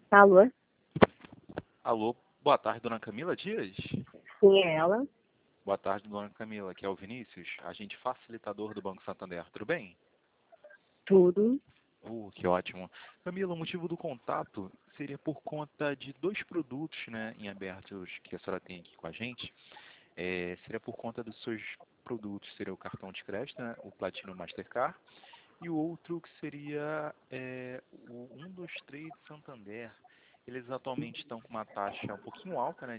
Alô? Alô, boa tarde, dona Camila Dias. Sim, é ela. Boa tarde, dona Camila, aqui é o Vinícius, agente facilitador do Banco Santander, tudo bem? Tudo. Que ótimo. Camila, o motivo do contato seria por conta de dois produtos, né, em abertos que a senhora tem aqui com a gente. Seria por conta dos seus produtos, seria o cartão de crédito, né, o Platinum Mastercard, e o outro que seria o 123 Santander. Eles atualmente estão com uma taxa um pouquinho alta, né,